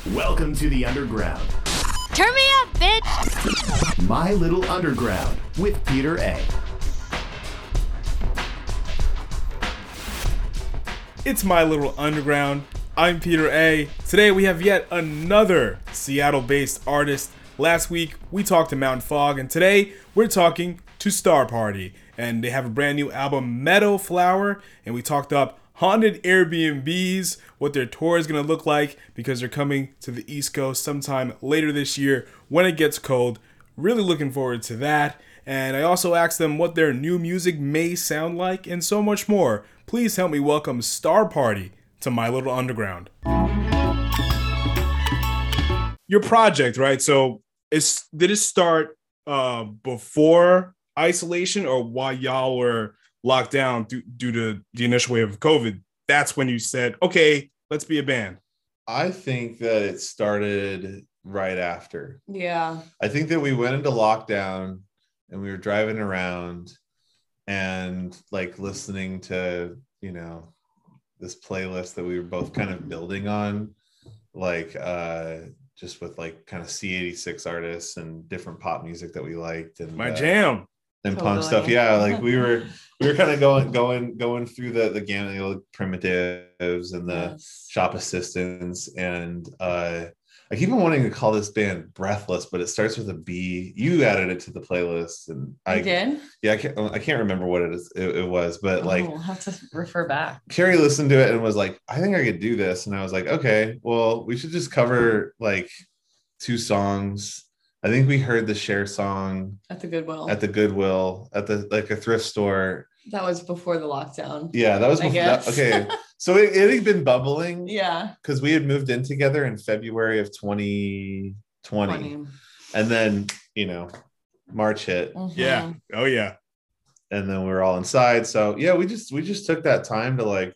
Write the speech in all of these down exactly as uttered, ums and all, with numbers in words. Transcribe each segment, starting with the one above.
Welcome to the Underground. Turn me up, bitch! My Little Underground with Peter A. It's My Little Underground. I'm Peter A. Today we have yet another Seattle-based artist. Last week we talked to Mountain Fog, and today we're talking to Star Party. And they have a brand new album, Meadow Flower, and we talked up haunted Airbnbs, what their tour is going to look like, because they're coming to the East Coast sometime later this year when it gets cold. Really looking forward to that. And I also asked them what their new music may sound like, and so much more. Please help me welcome Star Party to My Little Underground. Your project, right? So it's, did it start uh, before isolation or while y'all were locked down due, due to the initial wave of COVID? That's when you said, okay, let's be a band. I think that it started right after. Yeah. I think that we went into lockdown and we were driving around and like listening to, you know, this playlist that we were both kind of building on, like uh, just with like kind of C eighty-six artists and different pop music that we liked. And My uh, jam. and Totally. punk stuff. Yeah. Like we were, we were kind of going, going, going through the, the gamut, you know, like Primitives and the Yes. Shop Assistants. And uh, I keep on wanting to call this band Breathless, but it starts with a B. You added it to the playlist, and I, I did. yeah, I can't, I can't remember what it is. It, it was, but like Oh, I'll have to refer back. Carrie listened to it and was like, I think I could do this. And I was like, okay, well, we should just cover like two songs. I think we heard the Cher song At the Goodwill. at the Goodwill, at the like a thrift store. That was before the lockdown. Yeah, that was I before guess. that, okay. So it, it had been bubbling Yeah. because we had moved in together in February of twenty twenty. Funny. And then, you know, March hit, Mhm. Yeah. Oh, yeah. and then we were all inside. So yeah, we just we just took that time to like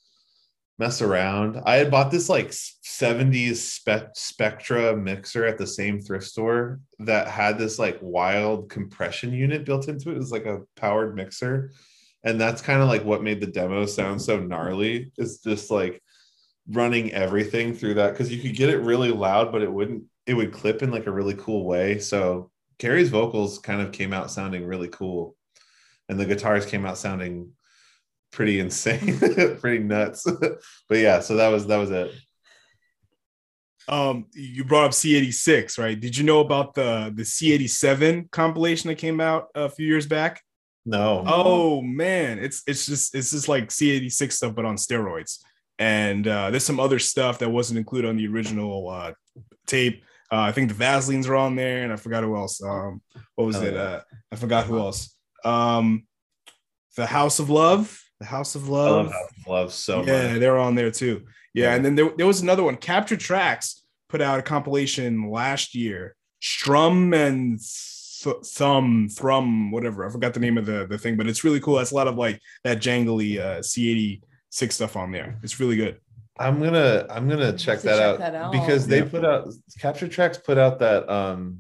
mess around. I had bought this like seventies Spe- Spectra mixer at the same thrift store that had this like wild compression unit built into it. It was like a powered mixer. And that's kind of like what made the demo sound so gnarly, is just like running everything through that, because you could get it really loud, but it wouldn't, it would clip in like a really cool way. So Carrie's vocals kind of came out sounding really cool, and the guitars came out sounding pretty insane, pretty nuts. But yeah, so that was that was it. Um, you brought up C eighty-six, right? Did you know about the, the C eighty-seven compilation that came out a few years back? No. Oh man, it's it's just it's just like C eighty-six stuff, but on steroids. And uh, there's some other stuff that wasn't included on the original uh, tape. Uh, I think the Vaselines are on there, and I forgot who else. Um, what was Oh, it? yeah. Uh, I forgot who else. Um, the House of Love. The House of I Love. love House of Love so yeah, much. they're on there too. Yeah, Yeah. and then there, there was another one. Capture Tracks put out a compilation last year. Strum and th- Thumb, Thrum, whatever. I forgot the name of the, the thing, but it's really cool. That's a lot of like that jangly uh, C eighty-six stuff on there. It's really good. I'm gonna I'm gonna check, to that, check out that out. because they Yeah. put out Capture Tracks put out that um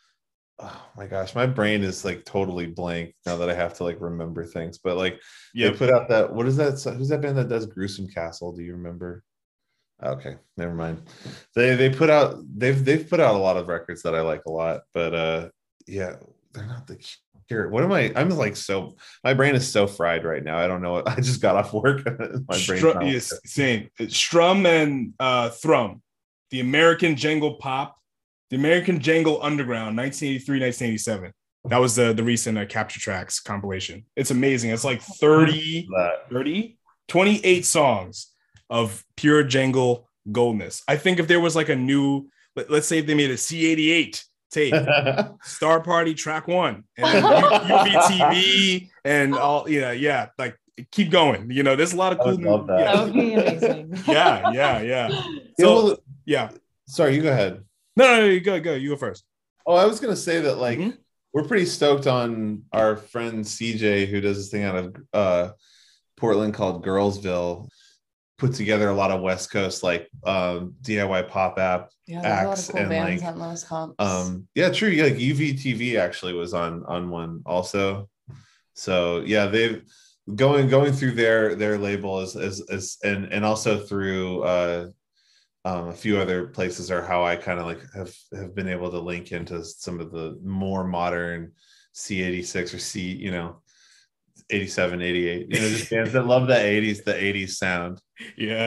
oh my gosh, my brain is like totally blank now that I have to like remember things. But like Yeah, they put out that, what is that, who's that band that does Gruesome Castle? Do you remember? Okay, never mind. They they put out they've they've put out a lot of records that I like a lot, but uh yeah, they're not the Cure. What am I? I'm like so my brain is so fried right now. I don't know what I just got off work. My brain's Strum, not- yes, same. It's Strum and uh, Thrum, the American Jangle Pop, the American Jangle Underground, nineteen eighty-three, nineteen eighty-seven. That was the, the recent uh, Capture Tracks compilation. It's amazing. It's like thirty, that. thirty, twenty-eight songs of pure jangle goldness. I think if there was like a new, let, let's say if they made a C eighty-eight tape, Star Party track one, and U V T V and all, you know, yeah, like keep going. You know, there's a lot of I cool. would love that. That would be amazing. Yeah, yeah, yeah. Yeah, So well, yeah, sorry, you go ahead. no, no, no, you go, go, you go first. Oh, I was gonna say that like Mhm. we're pretty stoked on our friend C J, who does this thing out of uh, Portland called Girlsville. Put together a lot of West Coast like um, D I Y pop app Yeah, there's a lot acts of cool and bands like on those comps. um yeah, true. Yeah, like U V T V actually was on on one also. So yeah, they've going going through their their label is is, is and and also through uh um, a few other places are how I kind of like have have been able to link into some of the more modern C eighty-six or C, you know, eighty-seven, eighty-eight, you know, just bands that love the eighties, the eighties sound. Yeah.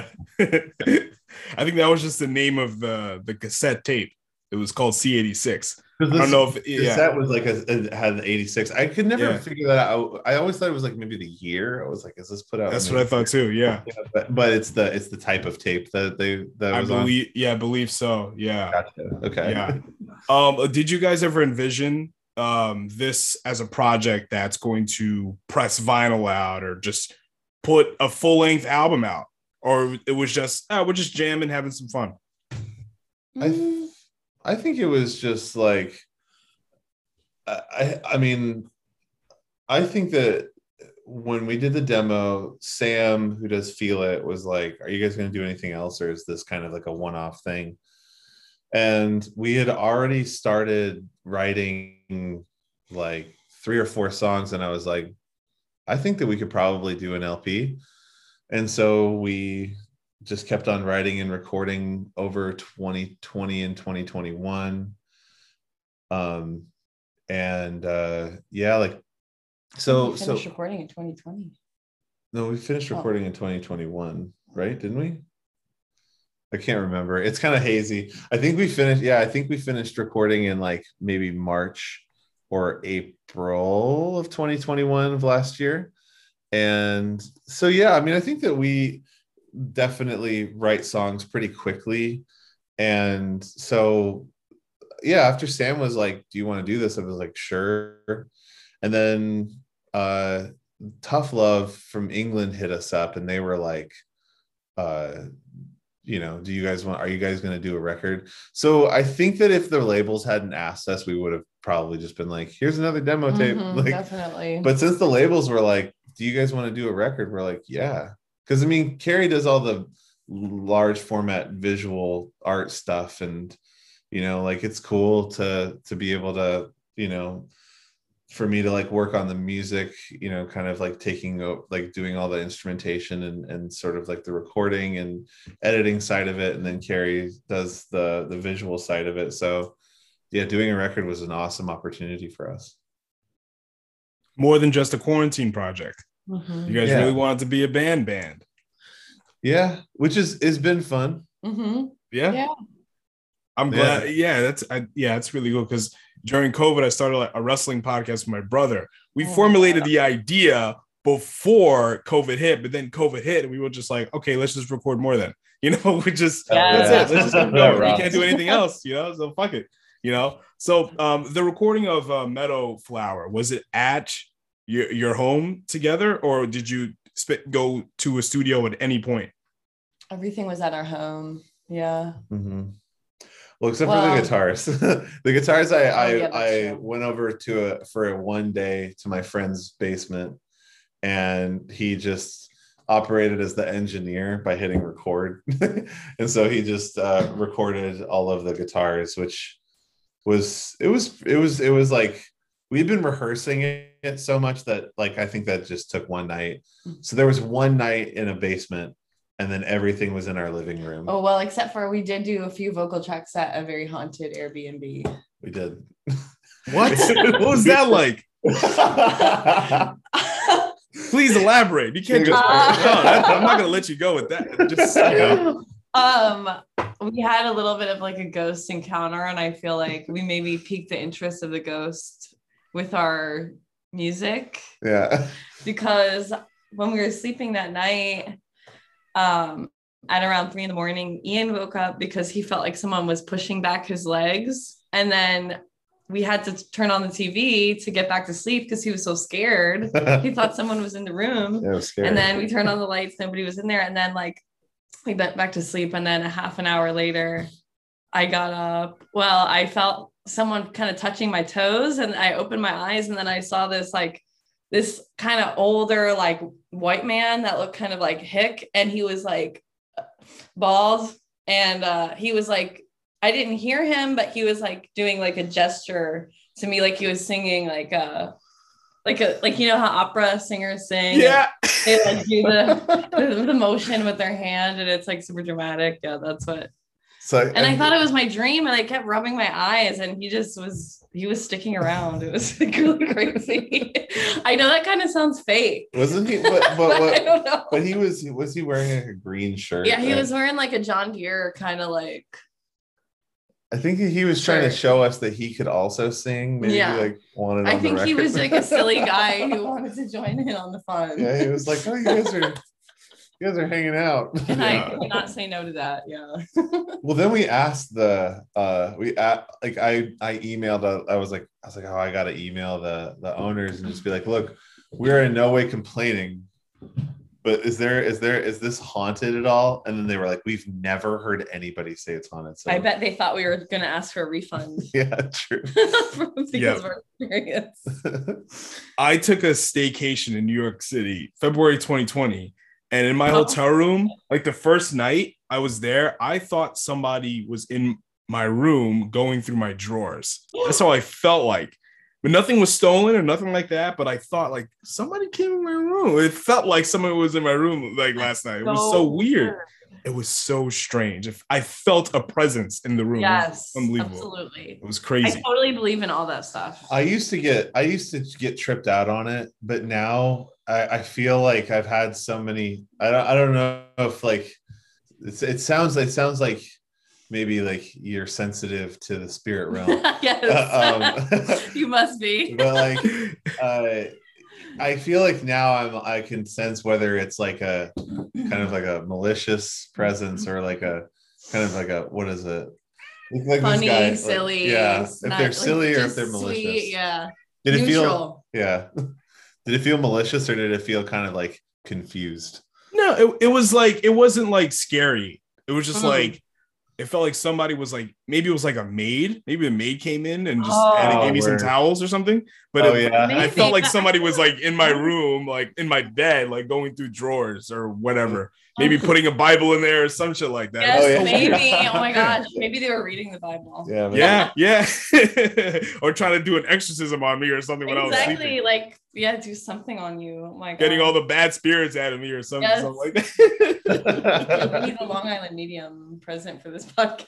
I think that was just the name of the the cassette tape. It was called C eighty-six. I don't know if yeah. that was like a, it had an eighty-six. I could never Yeah. figure that out. I always thought it was like maybe the year. I was like, is this put out? That's in what I the- thought too. Yeah. Yeah, but, but it's the it's the type of tape that they that I was on. believe yeah, I believe so. Yeah. Gotcha. Okay. Yeah. Um, did you guys ever envision um this as a project that's going to press vinyl out or just put a full-length album out? Or it was just ah, we're just jamming, having some fun? I th- I think it was just like I I I mean I think that when we did the demo, Sam, who does Feel It, was like, are you guys going to do anything else, or is this kind of like a one-off thing? And we had already started writing like three or four songs, and I was like, I think that we could probably do an L P. And so we just kept on writing and recording over twenty twenty and twenty twenty-one. Um, and uh, yeah, like, so, We so finished recording in twenty twenty. no, we finished Oh. recording in twenty twenty-one, right? Didn't we? I can't remember. It's kind of hazy. I think we finished. Yeah, I think we finished recording in like maybe March or April of twenty twenty-one of last year. And so, yeah, I mean, I think that we definitely write songs pretty quickly. And so, yeah, after Sam was like, do you want to do this? I was like, sure. And then uh, Tough Love from England hit us up, and they were like, uh, you know, do you guys want, are you guys going to do a record? So I think that if the labels hadn't asked us, we would have probably just been like, here's another demo tape. Mhm, Like, definitely. but since the labels were like, do you guys want to do a record? We're like, yeah. Because I mean, Carrie does all the large format visual art stuff. And, you know, like it's cool to to be able to, you know, for me to like work on the music, you know, kind of like taking like doing all the instrumentation and and sort of like the recording and editing side of it. And then Carrie does the the visual side of it. So yeah, doing a record was an awesome opportunity for us. More than just a quarantine project. Mhm. You guys Yeah. really wanted to be a band band. Yeah, which is has been fun. Mhm. Yeah. Yeah. I'm glad. Yeah, that's I, yeah, that's really cool because during COVID, I started like a wrestling podcast with my brother. We Oh, formulated the idea before COVID hit, but then COVID hit, and we were just like, okay, let's just record more then. You know, we just Yeah. that's it. Let's just keep Yeah, going. right. We can't do anything else, you know. So fuck it, you know. So um, the recording of uh, Meadow Flower, was it at your your home together, or did you sp- go to a studio at any point? Everything was at our home. Yeah. Mm-hmm. Well, except Well- for the guitars. The guitars, I I, yeah, that's I true. went over to a for a one day to my friend's basement, and he just operated as the engineer by hitting record, and so he just uh, recorded all of the guitars, which was it was it was it was like we've been rehearsing it so much that like I think that just took one night. So there was one night in a basement, and then everything was in our living room. Oh, well, except for we did do a few vocal tracks at a very haunted Airbnb. We did. What? What was that like? Please elaborate. You can't just. Uh, no, that, I'm not gonna let you go with that. Just you know. um we had a little bit of like a ghost encounter, and I feel like we maybe piqued the interest of the ghost with our music, Yeah. because when we were sleeping that night, um at around three in the morning, Ian woke up because he felt like someone was pushing back his legs, and then we had to turn on the T V to get back to sleep because he was so scared. He thought someone was in the room. It was scary. And then we turned on the lights, nobody was in there. And then like we went back to sleep. And then a half an hour later, I got up. Well, I felt someone kind of touching my toes, and I opened my eyes, and then I saw this like this kind of older like white man that looked kind of like hick, and he was like bald, and uh he was like, I didn't hear him, but he was like doing like a gesture to me, like he was singing like a like a like you know how opera singers sing. Yeah. They like do the, the the motion with their hand, and it's like super dramatic. Yeah, that's what So and I thought it was my dream, and I kept rubbing my eyes, and he just was he was sticking around. It was like really crazy. I know that kind of sounds fake. Wasn't he? But, but, But what, I don't know. but he was was he wearing like a green shirt? Yeah, he that- was wearing like a John Deere kind of like. I think he was trying to Shirt. show us that he could also sing. Maybe Yeah. he like wanted. I on think the he record. was like a silly guy who wanted to join in on the fun. Yeah, he was like, "Oh, you guys are, you guys are hanging out." And I Yeah. could not say no to that. Yeah. Well, then we asked the uh we at like I I emailed uh, I was like I was like, oh, I gotta email the the owners and just be like, look, we're in no way complaining, but is there is there is this haunted at all? And then they were like, we've never heard anybody say it's haunted. So I bet they thought we were going to ask for a refund yeah, true. because Yeah. of our experience. I took a staycation in New York City, February twenty twenty. And in my Oh. hotel room, like the first night I was there, I thought somebody was in my room going through my drawers. That's how I felt like. But nothing was stolen or nothing like that. But I thought like somebody came in my room. It felt like someone was in my room like last night. It was so weird. It was so strange. If I felt a presence in the room. It was Yes, unbelievable. absolutely. It was I crazy. totally believe in all that stuff. I used to get I used to get tripped out on it, but now I, I feel like I've had so many. I don't I don't know if like it's, it sounds it sounds like maybe like you're sensitive to the spirit realm. Yes, Uh, um, you must be. But like uh, I feel like now I'm I can sense whether it's like a kind of like a malicious presence or like a kind of like a what is it? Like Funny, this guy, like- silly. yeah. If not- they're like, silly or if just they're malicious. sweet, yeah. Did it feel Neutral. yeah. Did it feel malicious or did it feel kind of like confused? No, it, it was like it wasn't like scary. It was just Mhm. like it felt like somebody was like maybe it was like a maid. Maybe the maid came in and just Oh. and it gave me some Word. towels or something. But Oh, it- yeah. I Maybe. felt like somebody was like in my room, like in my bed, like going through drawers or whatever. Maybe putting a Bible in there or some shit like that. Yes, Oh, yeah. maybe. Oh my gosh. Maybe they were reading the Bible. Yeah. but- Yeah, yeah. Or trying to do an exorcism on me or something when I was Exactly. sleeping. Like, yeah, do something on you. Oh my god. Getting all the bad spirits out of me or something, Yes. something like that. We need a Long Island medium present for this podcast.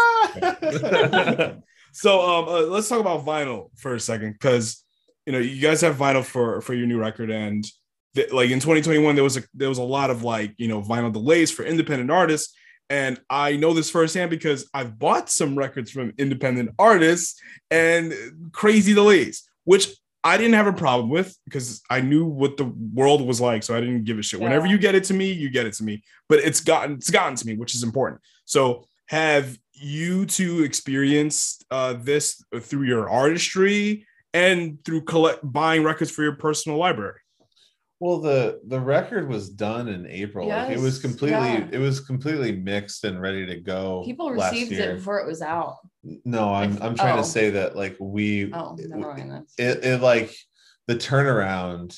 Ah! So um uh, let's talk about vinyl for a second, because you know you guys have vinyl for for your new record, and th- like in twenty twenty-one there was a there was a lot of like you know vinyl delays for independent artists, and I know this firsthand because I've bought some records from independent artists and crazy delays, which I didn't have a problem with because I knew what the world was like, so I didn't give a shit. Yeah. Whenever you get it to me, you get it to me. But it's gotten it's gotten to me, which is important. So have you two experienced uh, this through your artistry and through collect buying records for your personal library? Well, the the record was done in April. Like, it was Yes, completely yeah. it was completely mixed and ready to go. People last received year. it before it was out. No, I'm I'm trying Oh. to say that like we Oh, never mind. That's- it, it like the turnaround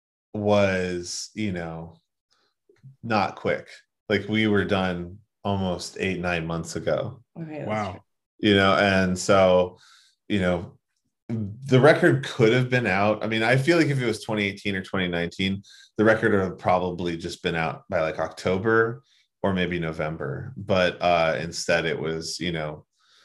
was, you know, not quick. Like we were done almost eight, nine months ago, Okay, that's Wow. true. you know, and so, you know, the record could have been out. I mean, I feel like if it was twenty eighteen or twenty nineteen, the record would have probably just been out by like October or maybe November. But uh instead it was, you know,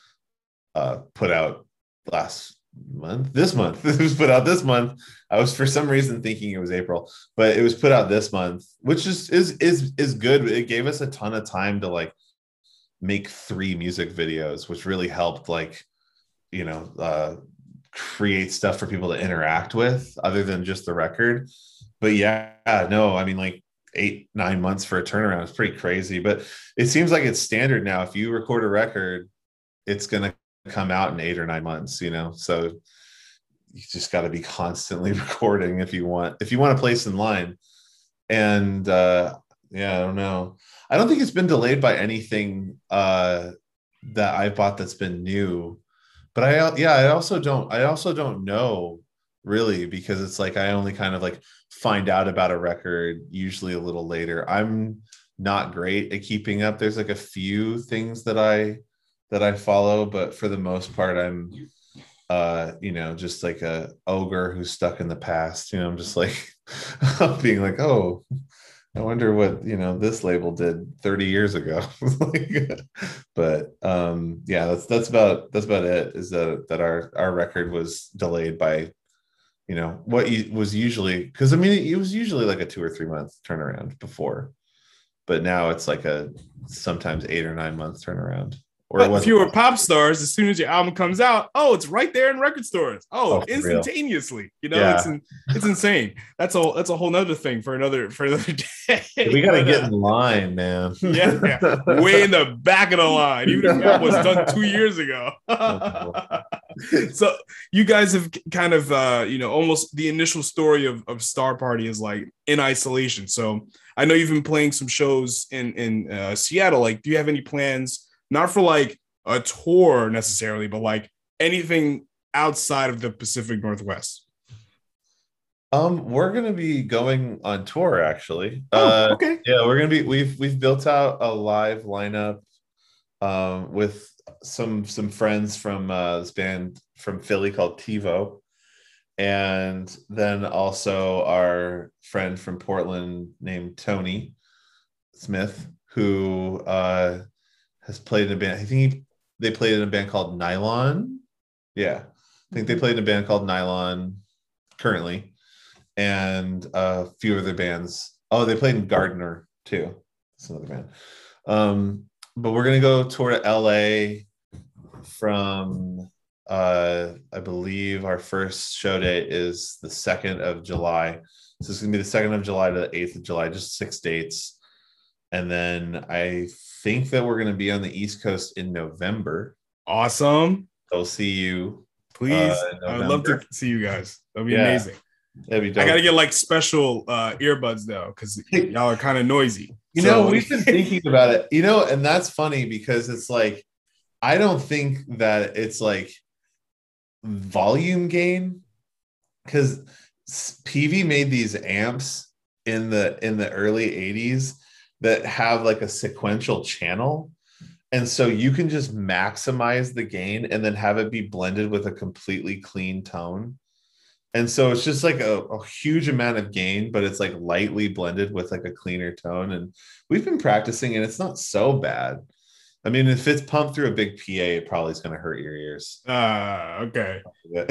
uh put out last month this month it was put out this month. I was for some reason thinking it was April, but it was put out this month, which is is is is good. It gave us a ton of time to like make three music videos, which really helped like you know uh create stuff for people to interact with other than just the record. But yeah, no, I mean like eight nine months for a turnaround is pretty crazy, but it seems like it's standard now. If you record a record, it's gonna come out in eight or nine months, you know, so you just got to be constantly recording if you want if you want a place in line. And uh yeah, I don't know, I don't think it's been delayed by anything uh that I bought that's been new, but I yeah I also don't I also don't know really, because it's like I only kind of like find out about a record usually a little later. I'm not great at keeping up. There's like a few things that I that I follow, but for the most part, I'm, uh, you know, just like a ogre who's stuck in the past. You know, I'm just like being like, oh, I wonder what you know this label did thirty years ago. Like, but um, yeah, that's that's about that's about it. Is that that our our record was delayed by you know what you, was usually because I mean it, it was usually like a two or three month turnaround before, but now it's like a sometimes eight or nine month turnaround. Or it But if was you were pop stars, as soon as your album comes out, oh, it's right there in record stores. Oh, Oh, for real. instantaneously. You know, Yeah. it's in, it's insane. That's a that's a whole nother thing for another for another day. We got to But, get uh, in line, man. yeah, yeah, way in the back of the line, even if that was done two years ago. So you guys have kind of uh, you know, almost the initial story of, of Star Party is like in isolation. So I know you've been playing some shows in in uh, Seattle. Like, do you have any plans? Not for like a tour necessarily, but like anything outside of the Pacific Northwest. Um, we're gonna be going on tour actually. Oh, Uh, okay. yeah, we're gonna be. We've we've built out a live lineup, um, with some some friends from uh, this band from Philly called TiVo, and then also our friend from Portland named Tony Smith, who uh, has played in a band. I think he, they played in a band called Nylon. Yeah, I think they played in a band called Nylon currently, and a few other bands. Oh, they played in Gardner too. That's another band. Um, but we're gonna go tour to L A from uh I believe our first show date is the second of July. So it's gonna be the second of July to the eighth of July, just six dates. And then I think that we're gonna be on the East Coast in November. Awesome. I'll see you. Please. Uh, I would love to November. see you guys. That'd be Yeah. amazing. That'd be I dope. gotta get like special uh earbuds though, because y'all are kind of noisy. You So- know, we've been thinking about it. You know, and that's funny because it's like I don't think that it's like volume gain because P V made these amps in the in the early eighties that have like a sequential channel. And so you can just maximize the gain and then have it be blended with a completely clean tone. And so it's just like a, a huge amount of gain, but it's like lightly blended with like a cleaner tone. And we've been practicing and it's not so bad. I mean, if it's pumped through a big P A, it probably is going to hurt your ears. uh okay.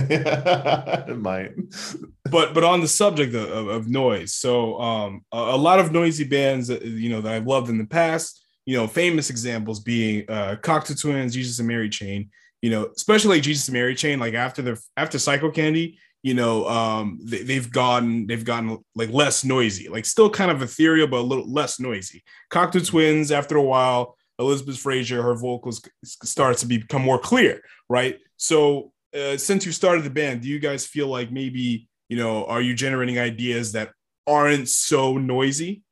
It might. But but on the subject of, of, of noise, so um a, a lot of noisy bands that you know that I've loved in the past, you know, famous examples being uh Cocteau Twins, Jesus and Mary Chain, you know, especially like Jesus and Mary Chain, like after the after Psycho Candy, you know, um they, they've gotten they've gotten like less noisy, like still kind of ethereal, but a little less noisy. Cocteau Twins, after a while, Elizabeth Fraser, her vocals starts to become more clear, right? So uh, since you started the band, do you guys feel like maybe, you know, are you generating ideas that aren't so noisy?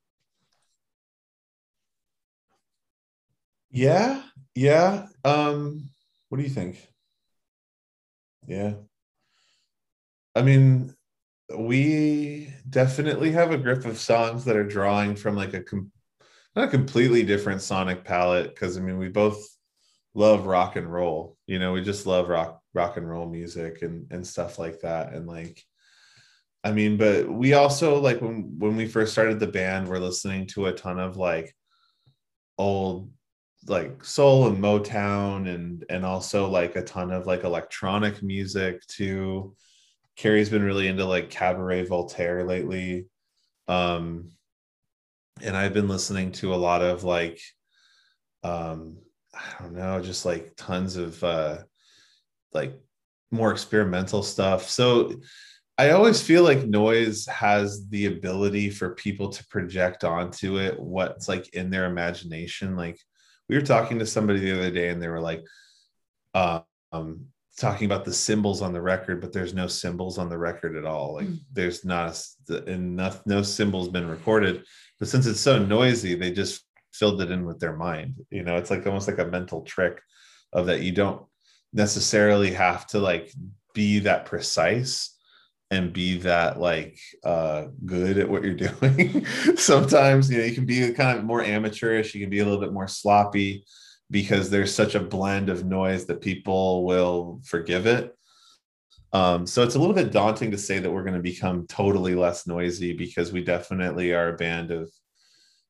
Yeah. Yeah. Um, what do you think? Yeah. I mean, we definitely have a grip of songs that are drawing from like a com- not a completely different sonic palette, because I mean we both love rock and roll. You know, we just love rock rock and roll music and and stuff like that. And like, I mean, but we also like when when we first started the band, we're listening to a ton of like old like soul and Motown and and also like a ton of like electronic music too. Carrie's been really into like Cabaret Voltaire lately. Um, and I've been listening to a lot of like, um, I don't know, just like tons of uh, like more experimental stuff. So I always feel like noise has the ability for people to project onto it what's like in their imagination. Like we were talking to somebody the other day and they were like, uh, um, talking about the cymbals on the record, but there's no cymbals on the record at all. Like mm. there's not enough, no cymbals been recorded, but since it's so noisy, they just filled it in with their mind. You know, it's like almost like a mental trick of that. You don't necessarily have to like be that precise and be that like uh, good at what you're doing. Sometimes, you know, you can be kind of more amateurish. You can be a little bit more sloppy, because there's such a blend of noise that people will forgive it. Um, so it's a little bit daunting to say that we're going to become totally less noisy, because we definitely are a band of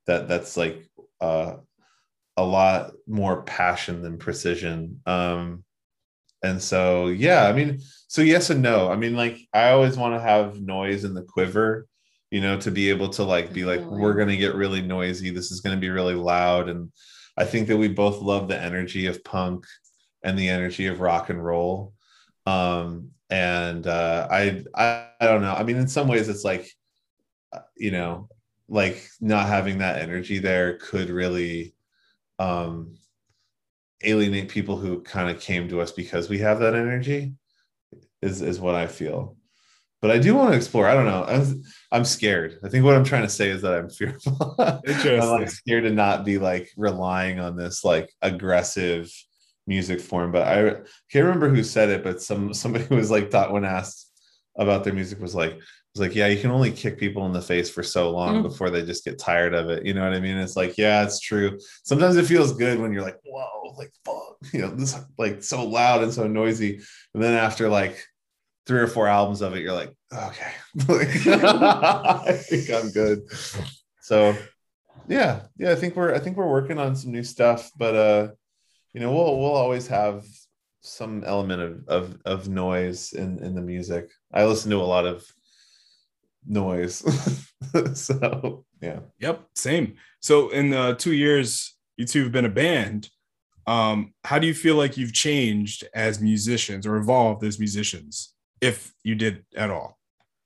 that that's like uh, a lot more passion than precision. Um, and so, yeah, I mean, so yes and no. I mean, like, I always want to have noise in the quiver, you know, to be able to like be like, we're going to get really noisy. This is going to be really loud. And I think that we both love the energy of punk and the energy of rock and roll. Um, and uh, I, I, I don't know. I mean, in some ways it's like, you know, like not having that energy there could really um, alienate people who kind of came to us because we have that energy is, is what I feel. But I do want to explore. I don't know. I'm, I'm scared. I think what I'm trying to say is that I'm fearful. Interesting. I'm like scared to not be like relying on this like aggressive music form. But I can't remember who said it, but some somebody who was like thought when asked about their music was like, was like, yeah, you can only kick people in the face for so long mm. before they just get tired of it. You know what I mean? It's like, yeah, it's true. Sometimes it feels good when you're like, whoa, like fuck, you know, this like so loud and so noisy. And then after like three or four albums of it, you're like, okay, I think I'm good. So yeah, yeah, I think we're I think we're working on some new stuff, but uh, you know, we'll we'll always have some element of of, of noise in, in the music. I listen to a lot of noise. So yeah. Yep, same. So in uh, two years, you two have been a band. Um, how do you feel like you've changed as musicians or evolved as musicians, if you did at all?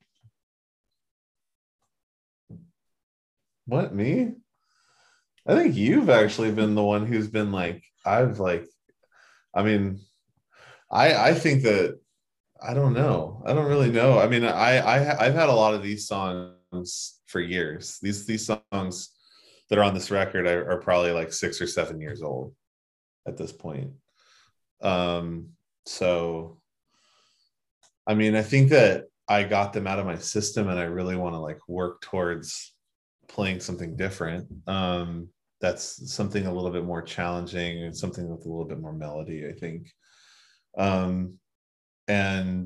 What, me? I think you've actually been the one who's been like, I've like, I mean, I I think that, I don't know. I don't really know. I mean, I, I I've had a lot of these songs for years. These these songs that are on this record are, are probably like six or seven years old at this point. Um, so I mean, I think that I got them out of my system and I really want to like work towards playing something different. Um, that's something a little bit more challenging and something with a little bit more melody, I think. Um, and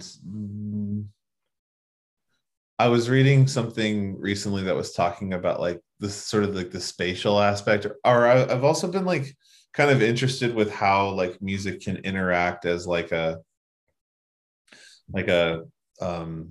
I was reading something recently that was talking about like this sort of like the spatial aspect, or I've also been like kind of interested with how like music can interact as like a like a um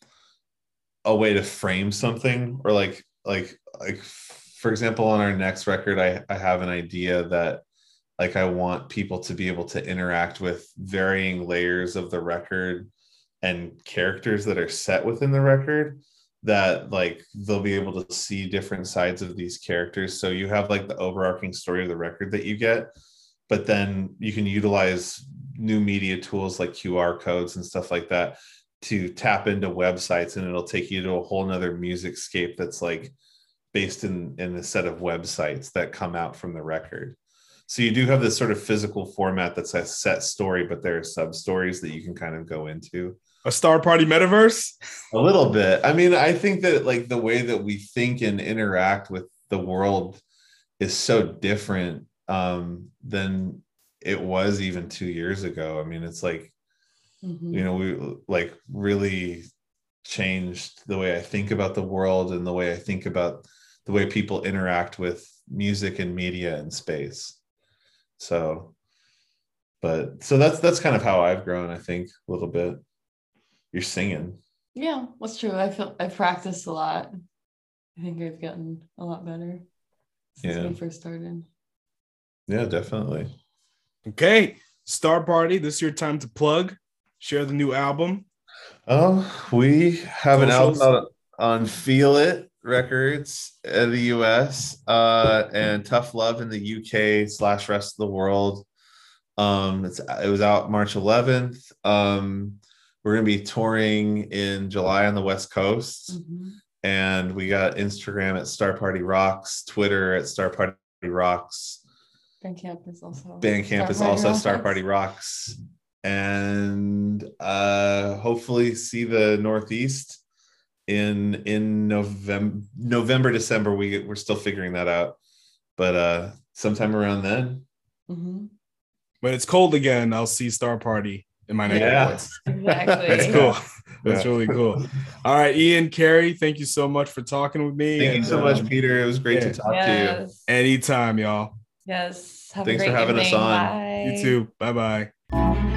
a way to frame something, or like like like for example, on our next record, I, I have an idea that like I want people to be able to interact with varying layers of the record and characters that are set within the record, that like they'll be able to see different sides of these characters. So you have like the overarching story of the record that you get, but then you can utilize new media tools like Q R codes and stuff like that to tap into websites, and it'll take you to a whole nother music scape that's like based in in a set of websites that come out from the record. So you do have this sort of physical format that's a set story, but there are sub stories that you can kind of go into. A Star Party metaverse? A little bit. I mean, I think that like the way that we think and interact with the world is so different um, than it was even two years ago. I mean, it's like, mm-hmm. you know, we like really changed the way I think about the world and the way I think about the way people interact with music and media and space. So, but so that's that's kind of how I've grown, I think, a little bit. You're singing. Yeah, that's true. I feel I've practiced a lot. I think I've gotten a lot better since yeah. we first started. Yeah, definitely. Okay, Star Party, this is your time to plug. Share the new album. Oh, we have Socials. an album out on Feel It Records in the U S uh, and Tough Love in the U K slash rest of the world. Um, it's it was out March eleventh. Um, we're gonna be touring in July on the West Coast, mm-hmm. and we got Instagram at Star Party Rocks, Twitter at Star Party Rocks. Bandcamp is also Bandcamp is also Star Party Rocks, and uh, hopefully see the Northeast in in November, November, December. We we're still figuring that out, but uh, sometime around then. Mm-hmm. When it's cold again, I'll see Star Party in my neck yeah. of the woods. Exactly. That's cool. That's Yeah. really cool. All right, Ian, Carrie, thank you so much for talking with me. Thank and, you so much, um, Peter. It was great yeah. to talk to Yes. Anytime, y'all. Yes. Have Thanks a for great having us evening. on. Bye. You too. Bye bye.